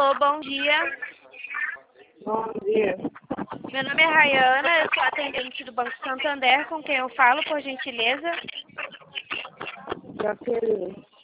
Alô, bom dia. Bom dia. Meu nome é Rayana, eu sou atendente do Banco Santander, com quem eu falo, por gentileza? Jaqueline.